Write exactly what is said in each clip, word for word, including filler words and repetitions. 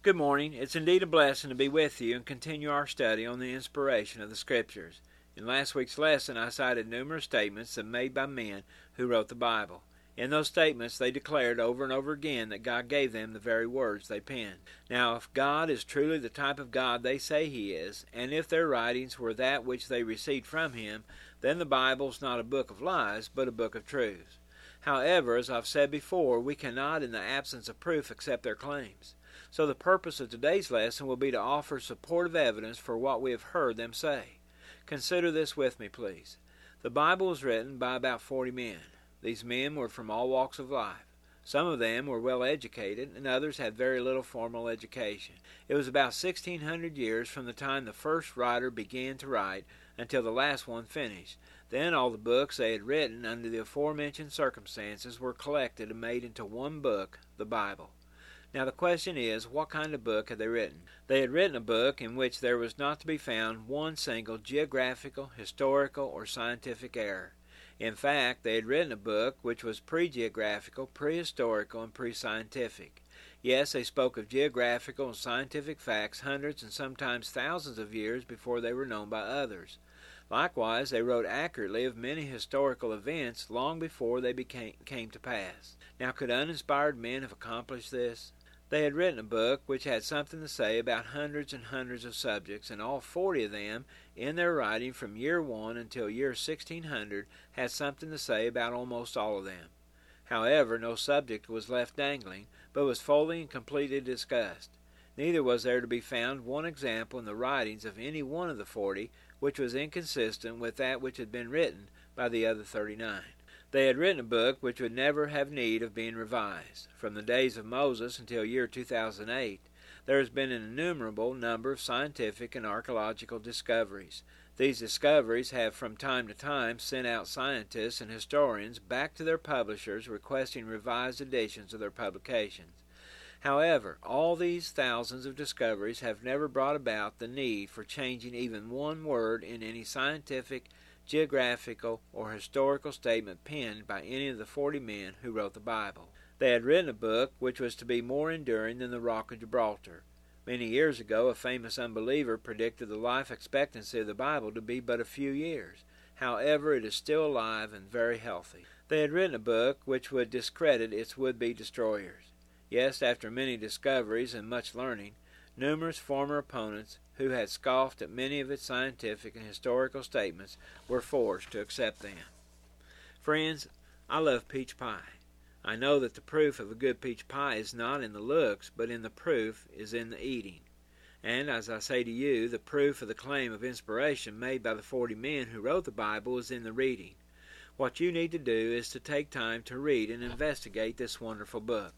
Good morning. It's indeed a blessing to be with you and continue our study on the inspiration of the Scriptures. In last week's lesson, I cited numerous statements that made by men who wrote the Bible. In those statements, they declared over and over again that God gave them the very words they penned. Now, if God is truly the type of God they say He is, and if their writings were that which they received from Him, then the Bible's not a book of lies, but a book of truths. However, as I've said before, we cannot, in the absence of proof, accept their claims. So the purpose of today's lesson will be to offer supportive evidence for what we have heard them say. Consider this with me, please. The Bible was written by about forty men. These men were from all walks of life. Some of them were well educated, and others had very little formal education. It was about sixteen hundred years from the time the first writer began to write until the last one finished. Then all the books they had written under the aforementioned circumstances were collected and made into one book, the Bible. Now the question is, what kind of book had they written? They had written a book in which there was not to be found one single geographical, historical, or scientific error. In fact, they had written a book which was pre-geographical, prehistorical, and pre-scientific. Yes, they spoke of geographical and scientific facts hundreds and sometimes thousands of years before they were known by others. Likewise, they wrote accurately of many historical events long before they became, came to pass. Now, could uninspired men have accomplished this? They had written a book which had something to say about hundreds and hundreds of subjects, and all forty of them, in their writing from year one until year sixteen hundred, had something to say about almost all of them. However, no subject was left dangling, but was fully and completely discussed. Neither was there to be found one example in the writings of any one of the forty which was inconsistent with that which had been written by the other thirty-nine. They had written a book which would never have need of being revised. From the days of Moses until year two thousand eight, there has been an innumerable number of scientific and archaeological discoveries. These discoveries have from time to time sent out scientists and historians back to their publishers requesting revised editions of their publications. However, all these thousands of discoveries have never brought about the need for changing even one word in any scientific, geographical, or historical statement penned by any of the forty men who wrote the Bible. They had written a book which was to be more enduring than the Rock of Gibraltar. Many years ago, a famous unbeliever predicted the life expectancy of the Bible to be but a few years. However, it is still alive and very healthy. They had written a book which would discredit its would-be destroyers. Yes, after many discoveries and much learning, numerous former opponents who had scoffed at many of its scientific and historical statements were forced to accept them. Friends, I love peach pie. I know that the proof of a good peach pie is not in the looks, but in the proof is in the eating. And as I say to you, the proof of the claim of inspiration made by the forty men who wrote the Bible is in the reading. What you need to do is to take time to read and investigate this wonderful book.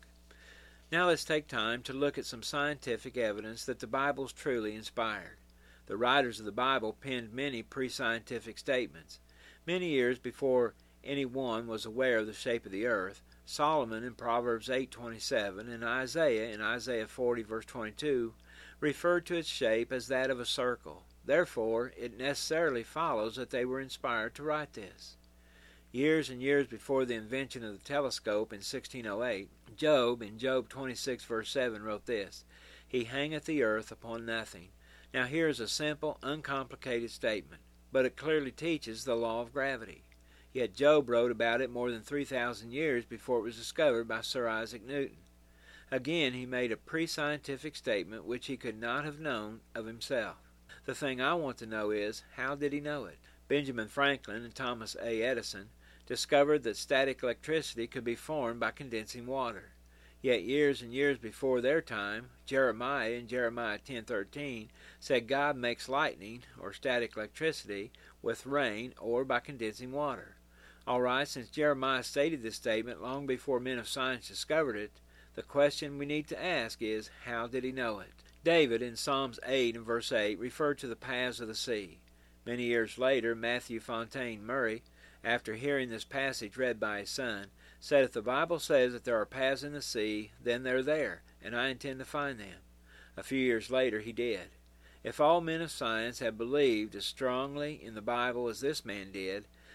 Now let's take time to look at some scientific evidence that the Bible is truly inspired. The writers of the Bible penned many pre-scientific statements. Many years before any one was aware of the shape of the earth, Solomon in Proverbs eight twenty-seven and Isaiah in Isaiah forty verse twenty-two referred to its shape as that of a circle. Therefore, it necessarily follows that they were inspired to write this. Years and years before the invention of the telescope in sixteen oh eight, Job in Job twenty-six verse seven wrote this, "He hangeth the earth upon nothing." Now here is a simple, uncomplicated statement, but it clearly teaches the law of gravity. Yet Job wrote about it more than three thousand years before it was discovered by Sir Isaac Newton. Again, he made a pre-scientific statement which he could not have known of himself. The thing I want to know is, how did he know it? Benjamin Franklin and Thomas A. Edison discovered that static electricity could be formed by condensing water. Yet years and years before their time, Jeremiah in Jeremiah ten thirteen said God makes lightning, or static electricity, with rain or by condensing water. All right, since Jeremiah stated this statement long before men of science discovered it, the question we need to ask is, how did he know it? David in Psalms eight and verse eight referred to the paths of the sea. Many years later, Matthew Fontaine Murray, after hearing this passage read by his son, said, "If the Bible says that there are paths in the sea, then they're there, and I intend to find them." A few years later he did. If all men of science had believed as strongly in the Bible as this man did,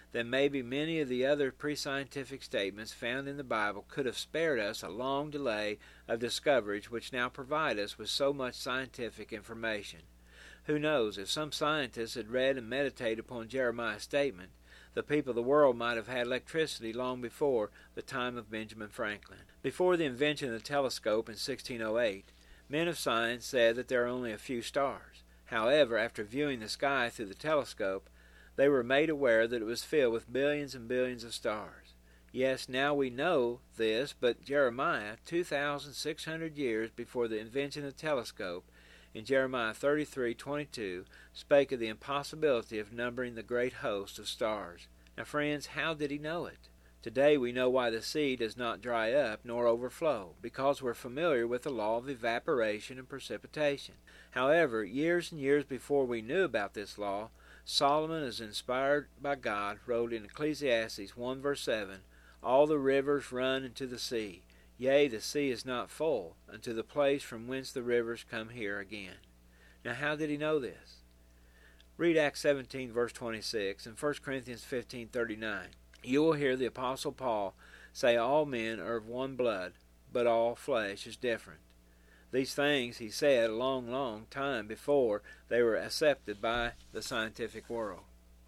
then maybe many of the other pre-scientific statements found in the Bible could have spared us a long delay of discoveries which now provide us with so much scientific information. Who knows, if some scientists had read and meditated upon Jeremiah's statement, the people of the world might have had electricity long before the time of Benjamin Franklin. Before the invention of the telescope in sixteen oh eight, men of science said that there are only a few stars. However, after viewing the sky through the telescope, they were made aware that it was filled with billions and billions of stars. Yes, now we know this, but Jeremiah, two thousand six hundred years before the invention of the telescope, in Jeremiah thirty-three twenty-two, spake of the impossibility of numbering the great host of stars. Now, friends, how did he know it? Today we know why the sea does not dry up nor overflow, because we're familiar with the law of evaporation and precipitation. However, years and years before we knew about this law, Solomon, as inspired by God, wrote in Ecclesiastes one verse seven, "All the rivers run into the sea. Yea, the sea is not full, unto the place from whence the rivers come here again." Now, how did he know this? Read Acts seventeen, verse twenty-six, and First Corinthians fifteen, thirty-nine. You will hear the Apostle Paul say all men are of one blood, but all flesh is different. These things he said a long, long time before they were accepted by the scientific world.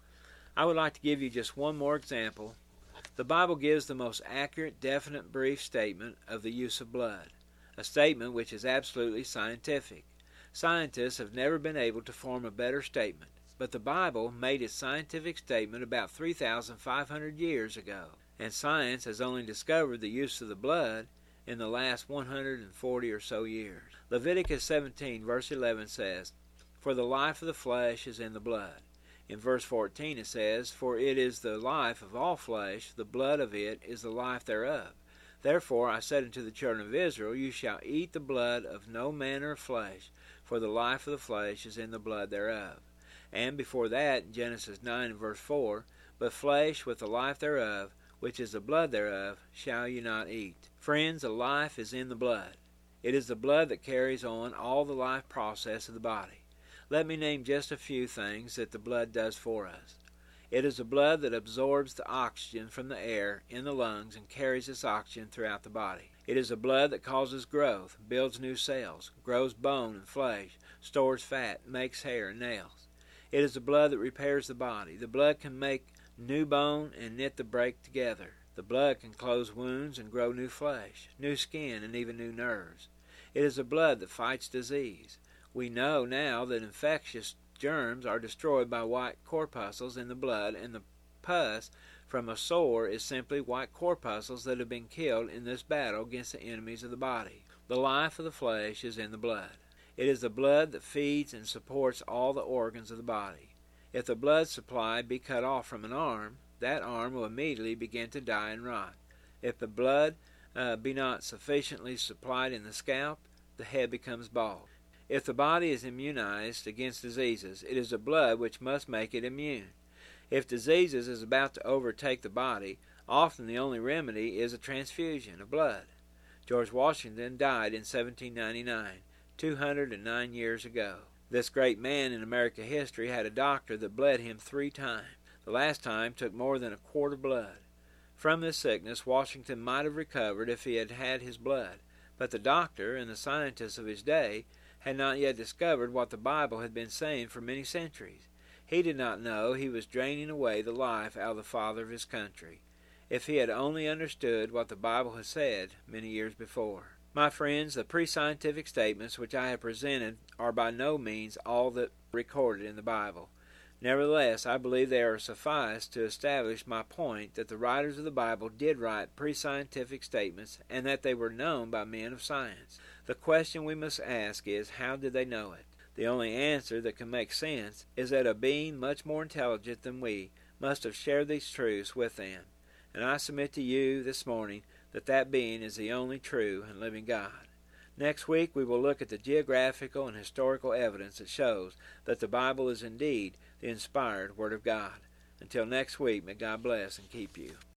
I would like to give you just one more example. The Bible gives the most accurate, definite, brief statement of the use of blood, a statement which is absolutely scientific. Scientists have never been able to form a better statement, but the Bible made its scientific statement about three thousand five hundred years ago, and science has only discovered the use of the blood in the last one hundred forty or so years. Leviticus seventeen, verse eleven says, "For the life of the flesh is in the blood." In verse fourteen it says, "For it is the life of all flesh, the blood of it is the life thereof. Therefore I said unto the children of Israel, You shall eat the blood of no manner of flesh, for the life of the flesh is in the blood thereof." And before that, in Genesis nine and verse four, "But flesh with the life thereof, which is the blood thereof, shall you not eat." Friends, the life is in the blood. It is the blood that carries on all the life process of the body. Let me name just a few things that the blood does for us. It is the blood that absorbs the oxygen from the air in the lungs and carries this oxygen throughout the body. It is the blood that causes growth, builds new cells, grows bone and flesh, stores fat, makes hair and nails. It is the blood that repairs the body. The blood can make new bone and knit the break together. The blood can close wounds and grow new flesh, new skin, and even new nerves. It is the blood that fights disease. We know now that infectious germs are destroyed by white corpuscles in the blood, and the pus from a sore is simply white corpuscles that have been killed in this battle against the enemies of the body. The life of the flesh is in the blood. It is the blood that feeds and supports all the organs of the body. If the blood supply be cut off from an arm, that arm will immediately begin to die and rot. If the blood uh, be not sufficiently supplied in the scalp, the head becomes bald. If the body is immunized against diseases, it is the blood which must make it immune. If diseases is about to overtake the body, often the only remedy is a transfusion of blood. George Washington died in seventeen ninety-nine, two hundred nine years ago. This great man in American history had a doctor that bled him three times. The last time took more than a quart of blood. From this sickness, Washington might have recovered if he had had his blood, but the doctor and the scientists of his day had not yet discovered what the Bible had been saying for many centuries. He did not know he was draining away the life out of the father of his country. If he had only understood what the Bible had said many years before. My friends, the pre-scientific statements which I have presented are by no means all that recorded in the Bible. Nevertheless, I believe they are suffice to establish my point that the writers of the Bible did write pre-scientific statements and that they were known by men of science. The question we must ask is, how did they know it? The only answer that can make sense is that a being much more intelligent than we must have shared these truths with them. And I submit to you this morning that that being is the only true and living God. Next week we will look at the geographical and historical evidence that shows that the Bible is indeed the inspired Word of God. Until next week, may God bless and keep you.